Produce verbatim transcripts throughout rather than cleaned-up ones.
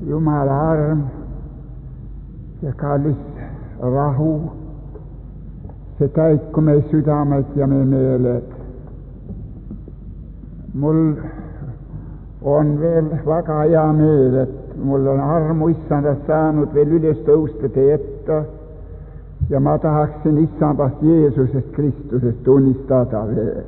Jumala arm ja kallis rahu, see täitku meie südamed ja meie meeled. Mul on veel väga hea meel, et mul on armu Issandast saanud veel üles tõusta teie ette ja ma tahaksin Issandast Jeesusest Kristusest tunnistada veel.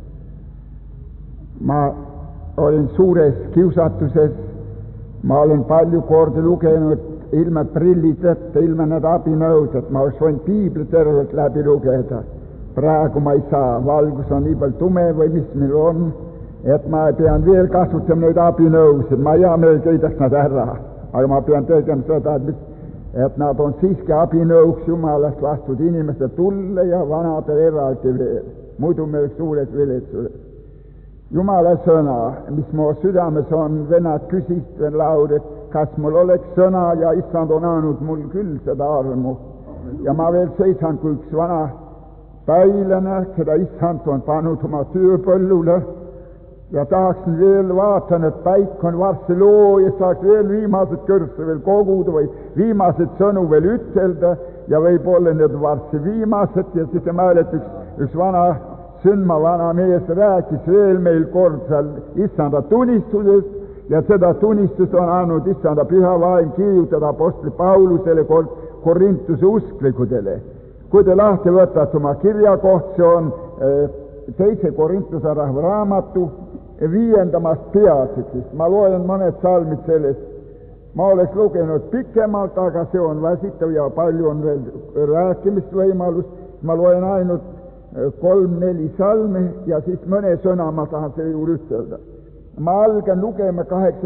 Ma olin suures kiusatuses, ma olen palju kordi lugenud ilma prillideta, ilma need abinõud, et ma oleks võinud piibli tervelt läbi lugeda. Praegu ma ei saa, valgus on nii palju tume või mis meil on, et ma pean veel kasutama neid abinõusid, ma hea meel keidaks nad ära, aga ma pean tegema seda, et nad on siiski abinõuks Jumalast lastud inimeste tulle ja vanadel eraldi veel, muidu meil suures viletsuses. Jumala sõna, mis mu südames on, vennad küsisid veel laudet, kas mul oleks sõna ja Issand on andnud mul küll seda armu. Ja ma veel seisan kui üks vana päilane, keda Issand on pannud oma tööpõllule ja tahaksin veel vaatan, et päik on varsti loo ja saaks veel viimased kõrsse veel koguda või viimased sõnu veel ütelda ja võib-olla need varsti viimased ja siis ma olen üks, üks vana sündma vana mees rääkis veel meil kord seal Issanda tunnistusest ja seda tunnistust on andnud Issanda püha vaim kirjutada apostli Paulusele kord Korintuse usklikudele. Kui te lahti võtate oma kirjakoht, see on teise Korintuse raamatu viiendamast peatükist. Ma loen mõned salmid sellest. Ma oleks lugenud pikemalt, aga see on väsitav ja palju on veel rääkimisvõimalus. Ma loen ainult kolm-neli salmi ja siis mõne sõna ma tahan selle juurde ütelda. Ma algan lugema kaheksa,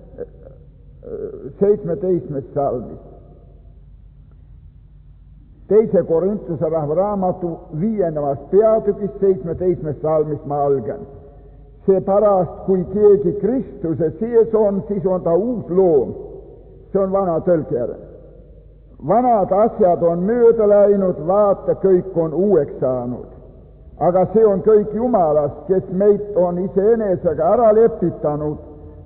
seitsmeteistkümnest salmist. Teise Korintuse raamatu viiendamast peatükist seitsmeteistkümnest salmist ma algan. Seepärast, kui keegi Kristuse sees on, siis on ta uus loom. See on vana tõlkjärg. Vanad asjad on mööda läinud, vaata, kõik on uueks saanud. Aga see on kõik Jumalast, kes meid on iseenesega ära lepitanud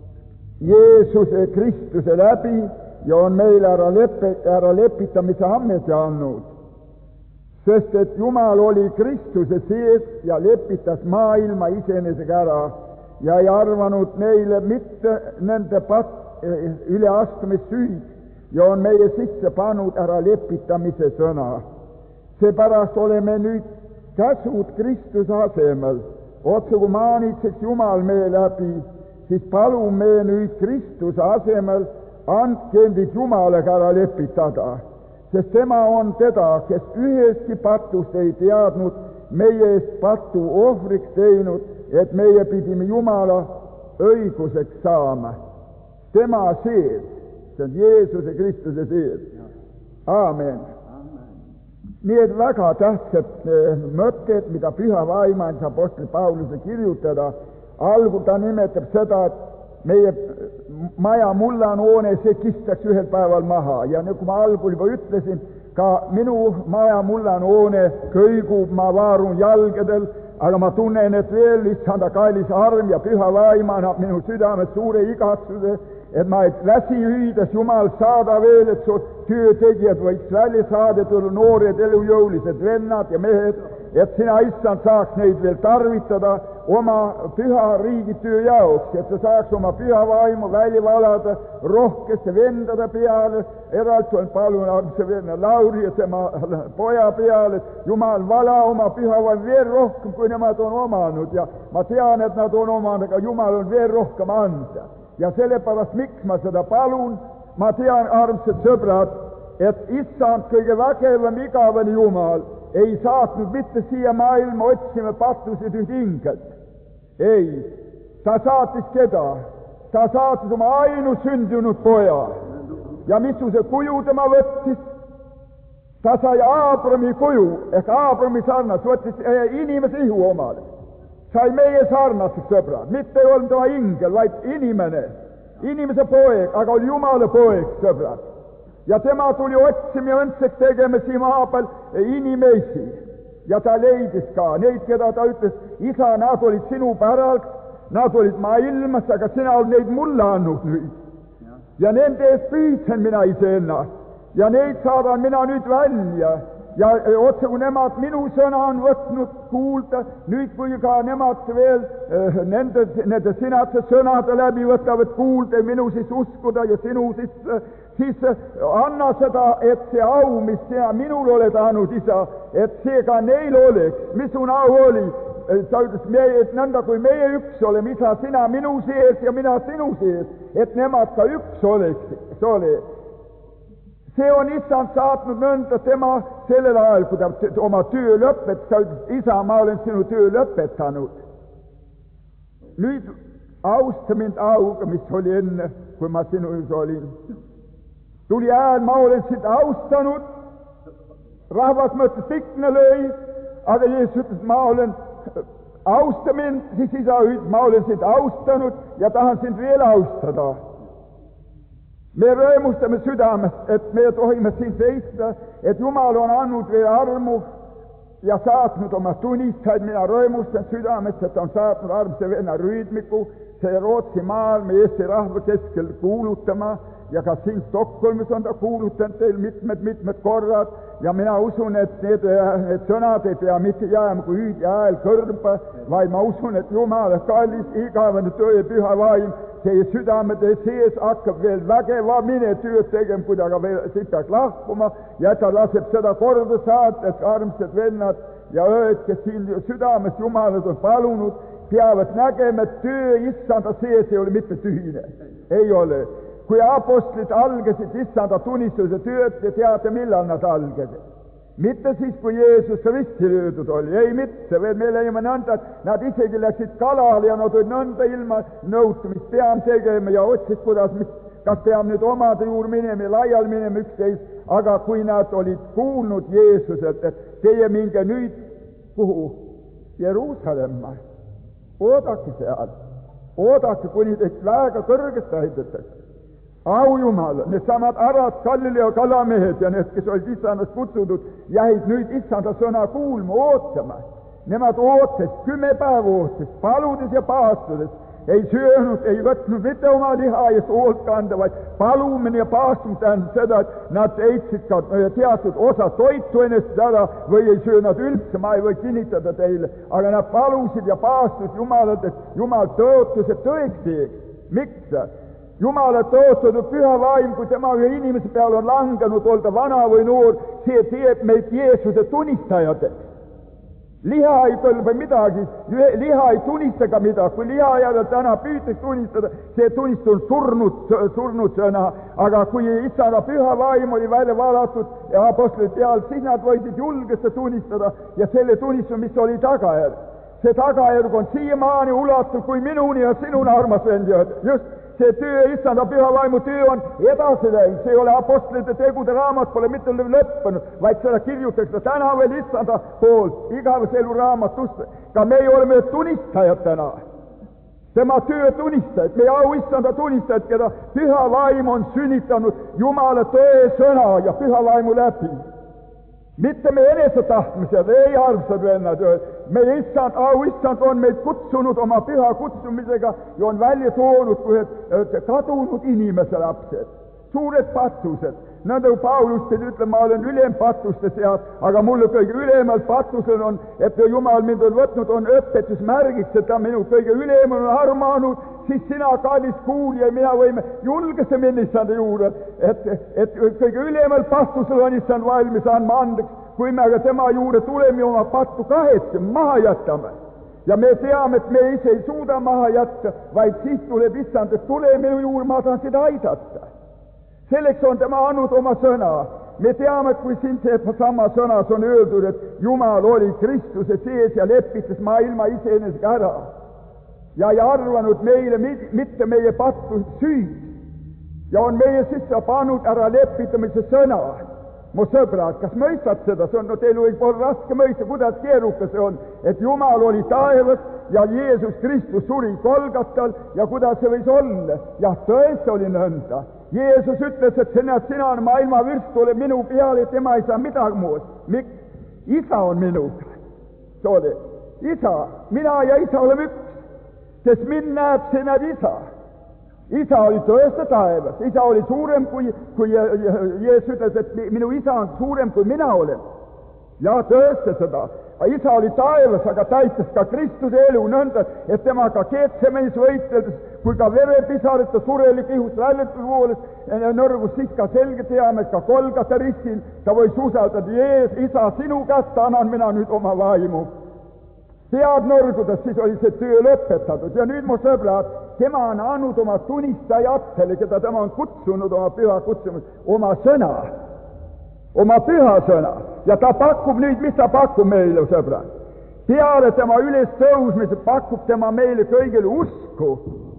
Jeesuse Kristuse läbi ja on meile ära, lepe, ära lepitamise ammeti andnud. Sest et Jumal oli Kristuse sees ja lepitas maailma iseenesega ära ja ei arvanud neile mitte nende pat, üleastumissüüd ja on meie sisse pannud ära lepitamise sõna. Seepärast oleme nüüd käsud Kristuse asemel, otse kui maanitseks Jumal meie läbi, siis palume nüüd Kristuse asemel, andke endid Jumalaga ära lepitada, sest tema on teda, kes ühestki patust ei teadnud, meie eest patu ohvriks teinud, et meie pidime Jumala õiguseks saama. Tema sees, see on Jeesuse Kristuse sees. Aamen. Nii et väga tähtsad mõtted, mida püha vaim andis apostli Pauluse kirjutada. Algu ta nimetab seda, et meie maja mullanoone, see kistaks ühel päeval maha. Ja nagu ma algul juba ütlesin, ka minu maja mullanoone kõigub, ma vaarun jalgadel, aga ma tunnen, et veel Issanda kallis arm ja püha vaim annab minu südames suure igatsuse, et ma ei läsi hüüdes Jumal saada veel, et su töötegijad võiks välja saadetud noored elujõulised vennad ja mehed, et sina, Issand, saaks neid veel tarvitada oma püha riigitöö jaoks, et sa saaks oma püha vaimu välja valada rohkeste vendade peale, eraldi on palun see venna Lauri ja tema poja peale, et Jumal vala oma püha vaim veel rohkem, kui nemad on omanud ja ma tean, et nad on omanud, aga Jumal on veel rohkem anda. Ja sellepärast, miks ma seda palun, ma tean, armsad sõbrad, et Issand kõige vägevam igavene Jumal ei saatnud mitte siia maailma otsima pattusid üht ingelt. Ei, ta saatis keda? Ta saatis oma ainusündinud poja. Ja missuguse kuju tema võttis? Ta sai Aabrami kuju, ehk Aabrami sarnas, võttis inimese ihu omale. Sai meie sarnaseks sõbrad, mitte ei olnud tema ingel, vaid inimene, inimese poeg, aga oli Jumala poeg, sõbrad. Ja tema tuli otsima ja õndseks tegema siin maa peal inimesi. Ja ta leidis ka neid, keda ta ütles, isa, nad olid sinu päralt, nad olid maailmas, aga sina olid neid mulle andnud nüüd. ja nende eest püüdsen mina iseennast ja neid saadan mina nüüd välja ja otse kui nemad minu sõna on võtnud kuulda, nüüd kui ka nemad veel äh, nende, nende sinatse sõnade läbi võtavad kuulda minu siis uskuda ja sinu siis, siis anna seda, et see au, mis sina minul oled andnud, isa, et see ka neil oleks, mis sun au oli. Ta ütles, meie, et nõnda kui meie üks oleme, isa, sina minu sees ja mina sinu sees, et nemad ka üks oleksid, see oli. See on issand saatnud nõnda tema sellel ajal, kui ta oma töö lõpetas, ta ütles, isa, ma olen sinu töö lõpetanud. Nüüd austa mind auga, mis oli enne, kui ma sinu juures olin. Tuli hääl, ma olen sind austanud, rahvas mõtles pikne lõi, aga Jeesus ütles, ma olen austa mind, siis isa ütles, ma olen sind austanud ja tahan sind veel austada. Me rõõmustame südamest, et me tohime siin seista, et Jumal on andnud veel armu ja saatnud oma tunnistajaid. Mina rõõmustan südamest, et on saatnud armse venna Rüüdmiku, see Rootsi maal me Eesti rahva keskel kuulutama ja ka siin Stockholmis on ta kuulutanud teil mitmed-mitmed korrad ja mina usun, et need, need sõnad ei pea mitte jääma kui hüüd ja hääl kõrba, vaid ma usun, et Jumala kallis, igavene tõe püha vaim teie südamete sees hakkab veel vägevamini tööd tegema, kui ta ka veel siit peaks lahkuma ja ta laseb seda korda saata, et armsad vennad ja ööd, kes siin südames Jumalat on palunud, peavad nägema, et töö issanda sees ei ole mitte tühine. Ei ole. Kui apostlid algasid issanda tunnistuse tööd, te teate, millal nad algasid. Mitte siis, kui Jeesus risti löödud oli. Ei mitte, veel me leiame nõnda, et nad isegi läksid kalale ja nad olid nõnda ilma nõutumist peam tegema ja otsid, kuidas, kas peab nüüd omade juurde minema ja laial minema üksteist, aga kui nad olid kuulnud Jeesuselt, et teie minge nüüd kuhu? Jeruusalemma. Oodake seal. Oodake, kuni teid väga kõrgest täidetakse. Au Jumal, need samad Arad, Galilea kalamehed ja need, kes olid issandast kutsutud, jäid nüüd issanda sõna kuulma, ootama. Nemad ootasid, kümme päeva ootasid, paludes ja paastudes, ei söönud, ei võtnud mitte oma liha eest hoolt kanda, vaid palumine ja paastumine tähendab seda, et nad eitsid ka teatud osa toitu ennast ära või ei söö nad üldse, ma ei või kinnitada teile, aga nad palusid ja paastusid Jumalat, et Jumal tõotus, et tõeks teeks. Miks? Jumala tõotatud püha vaim, kui tema ühe inimese peal on langenud, olda vana või noor, see teeb meid Jeesuse tunnistajateks. Liha ei kõlba midagi, liha ei tunnista ka midagi, kui liha jälle täna püütakse tunnistada, see tunnistus on surnud, surnud sõna, aga kui issanda püha vaim oli välja valatud ja apostlid peal, siis nad võisid julgesse tunnistada ja selle tunnistuse, mis oli tagajärg. See tagajärg on siiamaani ulatud kui minuni ja sinuna, armas vendjad, just see töö, issanda püha vaimu töö on edasi läinud, see ei ole apostlite tegude raamat, pole mitte lõppenud, vaid seda kirjutatakse täna veel issanda poolt, igavese elu raamatust. Ka meie oleme tunnistajad täna, tema töö tunnistajad, meie au issanda tunnistajad, keda püha vaim on sünnitanud Jumala tõe sõna ja püha vaimu läbi. Mitte me enese tahtmised, ei armsad vennad, meie issand, au issand on meid kutsunud oma püha kutsumisega ja on välja toonud kui kadunud inimese lapsed, suured patused. Nõnda kui Paulus pidi ütlema, ma olen ülem patuste seas, aga mulle kõige ülemal patusel on, et Jumal mind on võtnud, on õpetusmärgiks, et ta minu kõige ülemal on armanud, siis sina, kallis kuulija, mina võime julgesse minna issanda juurde, et, et kõige ülemal patusel on issand valmis andma andeks, kui me aga tema juurde tuleme oma pattu kahetseme, maha jätame. Ja me teame, et me ise ei suuda maha jätta, vaid siis tuleb issand, et tule minu juurde, ma tahan seda aidata. Selleks on tema andnud oma sõna. Me teame, et kui siin see sama sõnas on öeldud, et Jumal oli Kristuse sees ja lepitas maailma iseenesega ära ja ei arvanud meile mitte meie pattu süüd ja on meie sisse pannud ära lepitamise sõna. Mu sõbrad, kas mõistad seda? See on, no teil võib olla raske mõista, kuidas keerukas see on, et Jumal oli taevas ja Jeesus Kristus suri Golgatal ja kuidas see võis olla? Jah, tõesti oli nõnda. Jeesus ütles, et sina, sina on maailma vürst, tule minu peale, tema ei saa midagi muud. Miks? Isa on minuga. Soole, isa, mina ja isa oleme üks. Kes mind näeb, see näeb isa. Isa oli tõesti taevas, isa oli suurem kui, kui Jeesus ütles, et minu isa on suurem kui mina olen. Ja tõesti seda. Isa oli taevas, aga täitis ka Kristuse elu nõnda, et tema ka Getsemenis võitledes, kui ka verepisarite sureli kihust väljatud vooles, nõrgus siis ka selge teame, et ka Golgata ristil ta võis usaldada, Jees, isa, sinu kätte annan mina nüüd oma vaimu. Pead nõrgudes, siis oli see töö lõpetatud ja nüüd mu sõbrad, tema on andnud oma tunistajatele, keda tema on kutsunud oma püha kutsumus, oma sõna, oma püha sõna. Ja ta pakub nüüd, mis ta pakub meile, sõbrad? Peale tema üles tõusmise pakub tema meile kõigile usku.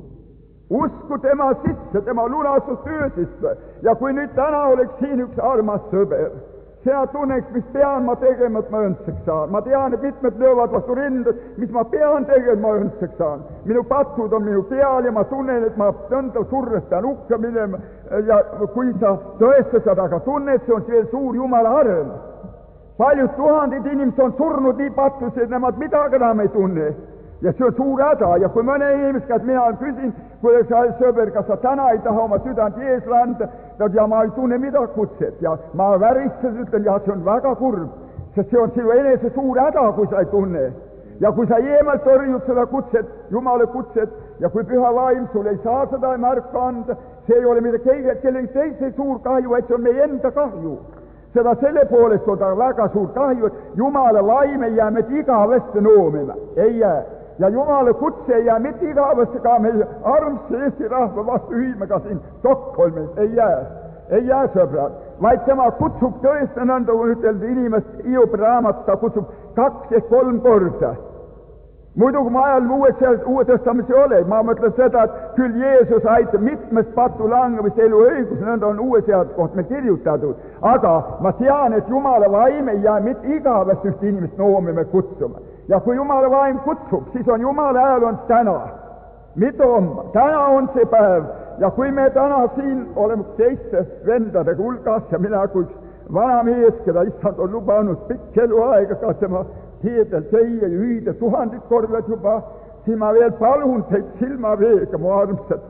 Usku tema sisse, tema lunastustöö sisse. Ja kui nüüd täna oleks siin üks armas sõber, sina tunneks, mis pean ma tegema, et ma õndseks saan. Ma tean, et mitmed löövad vastu rindas, mis ma pean tegema, et ma õndseks saan. Minu patud on minu peal ja ma tunnen, et ma nõnda surres pean ukka minema. Ja kui sa tõesti seda ka tunned, see on veel suur Jumala arm. Paljud tuhanded inimesed on surnud nii patus, et nemad midagi enam ei tunne. Ja see on suur häda. Ja kui mõne inimest, kes mina küsin, kui sa sõber, kas sa täna ei taha oma südant Jeesule anda, ja ma ei tunne midagi kutset. Ja ma väristes ütlen, ja see on väga kurb, sest see on sinu enese suur häda, kui sa ei tunne. Ja kui sa eemalt tõrjud seda kutset, Jumala kutset, ja kui püha vaim sul ei saa seda märka anda, see ei ole mida keegi, kellegi teise suur kahju, et see on meie enda kahju. Seda selle poolest on ta väga suur kahju, et Jumala vaim ei jää meid igavesti noomima. Ei jää. Ja Jumala kutse ei jää mitte igavesti ka meie armse Eesti rahva vastu hüüdmega siin Stockholmis. Ei jää. Ei jää, sõbrad. Vaid tema kutsub tõesti nõnda, kui ütelda inimest Hiobi raamat, ta kutsub kaks ja kolm korda. Muidugi ma ajal uue testamentis ei ole. Ma mõtlen seda, et küll Jeesus aitab mitmest patu langemist elu õigus, nõnda on uue seaduse koht meil kirjutatud. Aga ma tean, et Jumala vaim ei jää mitte igavesti üht inimest noomime kutsuma. Ja kui Jumala vaim kutsub, siis on Jumala hääl on täna. Mitte homme. Täna on see päev. Ja kui me täna siin oleme teiste vendade hulgas ja mina kui vana mees, keda issand on lubanud pikk eluaega ka tema teedel käia ja hüüda tuhanded korvad juba, siis ma veel palun teid silmaveega, mu armsad.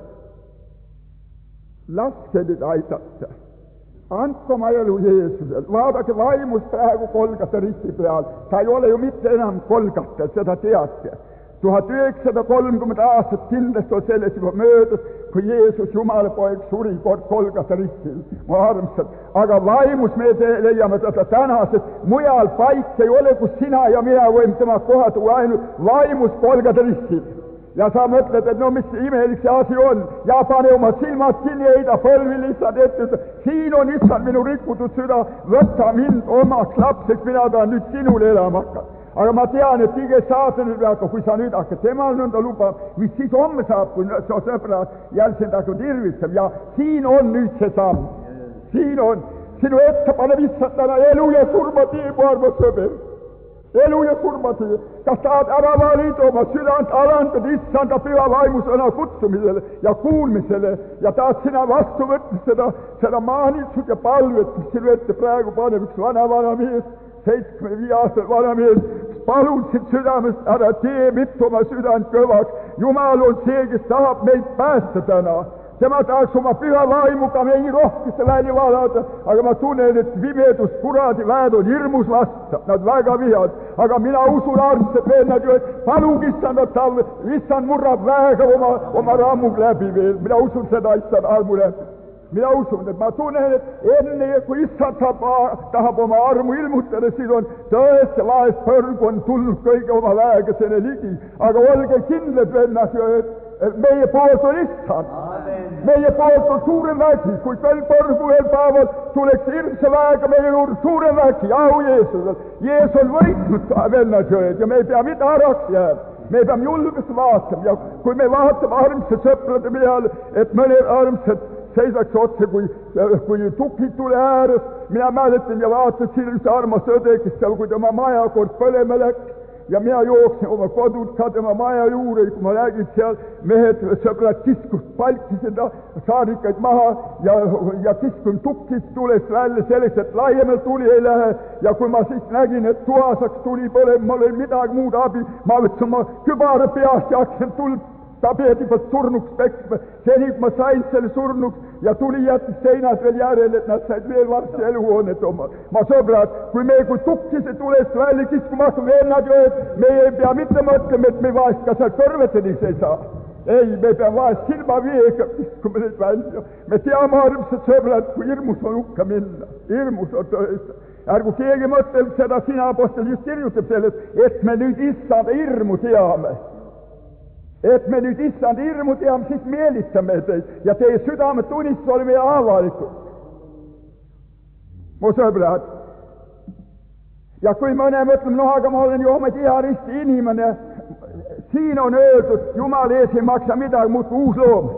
Laske nüüd aidata. Andke oma elu Jeesusel. Vaadake vaimus praegu Golgata risti peal. Ta ei ole ju mitte enam Golgata, seda teate. tuhat üheksasada kolmkümmend aastat kindlasti on selles juba möödas, kui Jeesus, Jumala poeg, suri kord Golgata ristil. Mu armsad. Aga vaimus me leiame seda täna, sest mujal paik ei ole, kus sina ja mina võime tema koha tuua ainult vaimus Golgata ristil. Ja sa mõtled, et no mis imelik see asi on. Ja pane oma silmad kinni, heida põlvi lihtsalt ette. Siin on issand minu rikutud süda, võtta mind omaks lapseks, mina tahan nüüd sinule elama hakata. Aga ma tean, et tige saatanil peab, kui sa nüüd hakkad temal nõnda luba, mis siis homme saab, kui sa sõbrad jälle sind hakkad irvitsema. Ja siin on nüüd see samm. Siin on. Sinu ette pane issand täna elu ja surma tee, mu armas sõber. Elu ja surma tee. Kas tahad ära valida oma südant alandada issanda püha vaimu sõna kutsumisele ja kuulmisele ja tahad sina vastu võtta seda, seda maanitsud ja palvet, mis sinu ette praegu paneb üks vana-vana mees, seitsekümmend viis aastal vana mees, palun siit südamest, ära tee mitte oma südant kõvaks. Jumal on see, kes tahab meid päästa täna. Tema tahaks oma püha vaimuga meid rohkesse välja vaadata, aga ma tunnen, et pimedus, kuradi väed on hirmus vasta, nad väga vihad. Aga mina usun armsad vennad ju, et palun issand, et ta issand murrab väega oma, oma rammug läbi veel. Mina usun seda issand armu läbi. Mina usun, et ma tunnen, et enne kui issand tahab, tahab oma armu ilmutada, siis on tõesti laest põrgu on tulnud kõige oma väega selle ligi. Aga olge kindlad vennad ju, et meie poolt on issand. Meie poolt on suurem vägi, kui veel põrgu veel päeval tuleks hirmse väega meie juurde suurem vägi, au Jeesusel. Jeesus on võitnud vennad ju, ja me ei pea mida äraks jääb. Me peame julgest vaatama ja kui me vaatame armsad sõprade peale, et mõne armsad seisaks otse, kui, kui tukid tule ääres, mina mäletan ja vaatan siin üks armas õde, kes seal, kui tema maja kord põlema läks, ja mina jooksin oma kodud ka tema maja juurde, kui ma räägin seal, mehed, sõbrad kiskus palki seda saarikaid maha ja, ja kiskun tukkist tules välja selleks, et laiemalt tuli ei lähe. Ja kui ma siis nägin, et tuasaks tuli põlema, mul ei midagi muud abi, ma võtsin oma kübara peast ja hakkasin tuld ta peab juba surnuks peksma, seni kui ma sain selle surnuks ja tuli jättis seinad veel järele, et nad said veel varsti eluhoonet oma. Ma sõbrad, kui me kui tukkise tulest välja, siis kui ma hakkame ennad jõed, me ei pea mitte mõtlema, et me vahest ka seal kõrvetedis ei saa. Ei, me peame vahest silma viiega, kui me nüüd välja. Me teame, armsad sõbrad, kui hirmus on hukka minna. Hirmus on tõesti. Ärgu keegi mõtleb seda, sina apostel just kirjutab sellest, et me nüüd issanda hirmu teame. Et me nüüd issanda hirmu teame, siis meelitame teid ja teie südamed tunnistus oli meie avalikud. Mu sõbrad. Ja kui mõne mõtleme, no aga ma olen ju oma diaristi inimene, siin on öeldud, Jumal ees ei maksa midagi muud kui uus loom.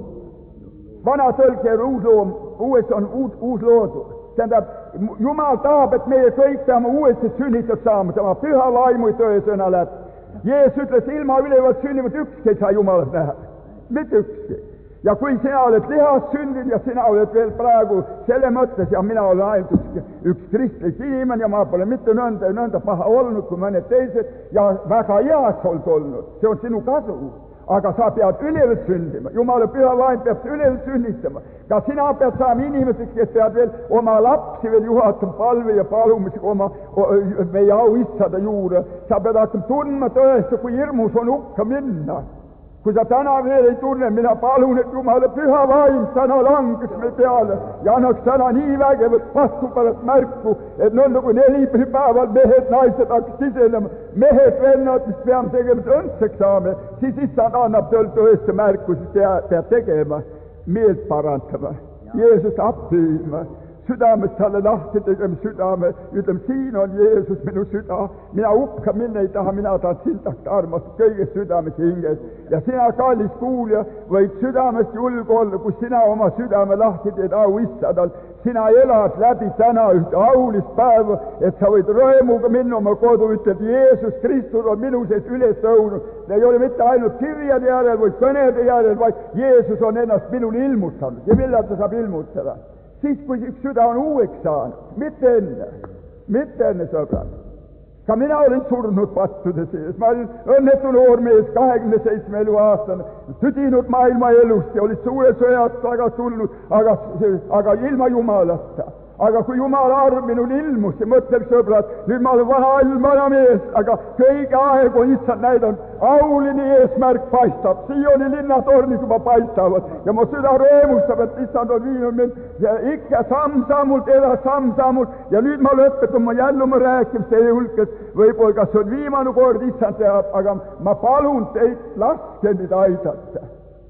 Vana tõlge on uus loom, uues on uus, uus loodud. Tähendab, Jumal tahab, et meie kõik peame uuesti sünnitud saama, tema püha vaimu tõesõna läbi. Jeesus ütles, ilma ülevalt sünnivad ükski ei saa Jumalat näha. Mitte ükski. Ja kui sina oled lihas sündinud ja sina oled veel praegu selle mõttes ja mina olen ainult üks, üks kristlik inimene ja ma pole mitte nõnda ja nõnda paha olnud kui mõned teised ja väga heas olnud olnud. See on sinu kasu. Aga sa pead ülevalt sündima. Jumala püha vaim peab ülevalt sünnitama. Ka sina pead saama inimeseks, kes pead veel oma lapsi veel juhatama palve ja palumisega oma o, meie au issada juurde. Sa pead hakkama tundma tõesti, kui hirmus on hukka minna. Kui sa täna veel ei tunne, mina palun, et Jumala püha vaim täna langes me peale ja annaks täna nii vägevat vastu pärast märku, et nõnda kui neli päeval mehed, naised hakkas sisenema, mehed, vennad, mis peame tegema, õndseks saame, siis issand annab tõel tõeste märku, siis peab tegema, meelt parandama, Jeesus appiima, südamest talle lahti tegema südame, ütleme, siin on Jeesus minu süda, mina hukka minna ei taha, mina tahan sindakt armastada kõigest südames hinges. Ja sina, kallis kuulja, võid südamest julge olla, kui sina oma südame lahti teed au issadal, sina elad läbi täna ühte aulist päeva, et sa võid rõemuga minna oma kodu, ütled, Jeesus Kristus on minu sees üles tõunud. See ei ole mitte ainult kirjade järel või kõnede järel, vaid Jeesus on ennast minul ilmutanud. Ja millal ta saab ilmutada? Siis, kui üks süda on uueks saanud, mitte enne, mitte enne sõbrad. Ka mina olin surnud pattude sees, ma olin õnnetu noormees, kahekümne seitsme eluaastane, tüdinud maailma elust ja olid suure sõjad taga tulnud, aga, aga ilma Jumalata. Aga kui Jumala arm minul ilmus ja mõtleb sõbrad, nüüd ma olen vana all vana mees, aga kõige aeg on issand näidanud, auline eesmärk paistab, Sioni linnatornid juba paistavad ja mu süda rõõmustab, et issand on viinud mind ikka samm-sammult edasi, samm-sammult ja nüüd ma lõpetan, ma jälle oma rääkimist teie hulkas, võib-olla kas on viimane kord, issand teab, aga ma palun teid, laske nüüd aidata.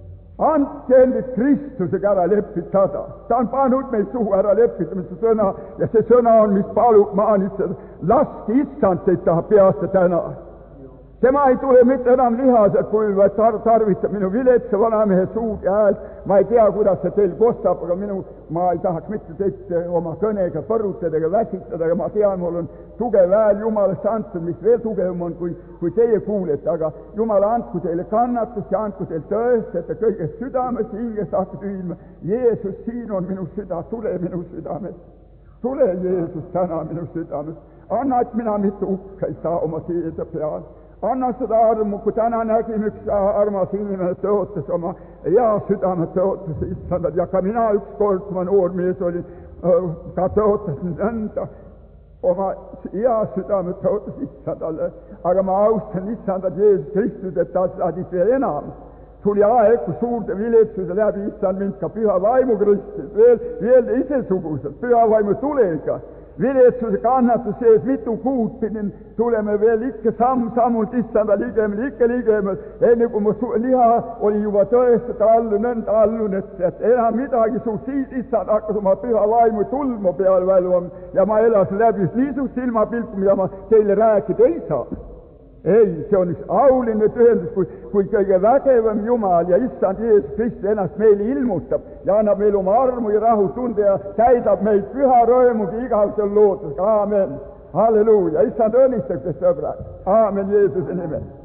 Andke endid Kristusega ära lepitada. Ta on pannud meid suhu ära lepitamise sõna ja see sõna on, mis palub maanitseda. Laske issand teid tahab peasta täna. Tema ei tule mitte enam lihased, kui vaid tar tarvitab minu viletsa vanamehe suud ja häält. Ma ei tea, kuidas see teil kostab, aga minu, ma ei tahaks mitte teid oma kõnega põrutada ega väsitada, aga ma tean, mul on tugev hääl Jumalast antud, mis veel tugevam on, kui, kui teie kuulete, aga Jumal andku teile kannatust ja andku teile tõest, et te kõigest südames hingest hakkate ütlema, Jeesus, siin on minu süda, tule minu südames. Tule, Jeesus, täna minu südames. Anna, et mina mitte hukka ei saa oma teede peal. Anna seda armu, kui täna nägin üks armas inimene tõotas oma hea südame tõotas issandad ja ka mina ükskord, kui ma noor mees olin, ka tõotasin nõnda oma hea südame tõotas issandale, aga ma austan issandad Jeesus Kristus, et ta saadis veel enam. Tuli aeg, kui suurde viletsuse läbi issand mind ka püha vaimu kristis, veel, veel isesugused, püha vaimu tulega. Viletsuse kannatus sees mitu kuud pidin, tuleme veel ikka samm-sammult issanda ligemale, ikka ligemale, enne kui mu liha oli juba tõestada allu, nõnda allun, et, et enam midagi suht, siis issand hakkas oma püha vaimu tulma peale välvama ja ma elasin läbi niisugust silmapilku, mida ma teile rääkida ei saa. Ei, see on üks auline tõendus, kui, kui kõige vägevam Jumal ja issand Jeesus Kristus ennast meile ilmutab ja annab meile oma armu ja rahu tunde ja täidab meid püha rõõmuga igavesel lootusega. Aamen. Halleluuja. Issand õnnistab, sõbrad. Aamen Jeesuse nimel.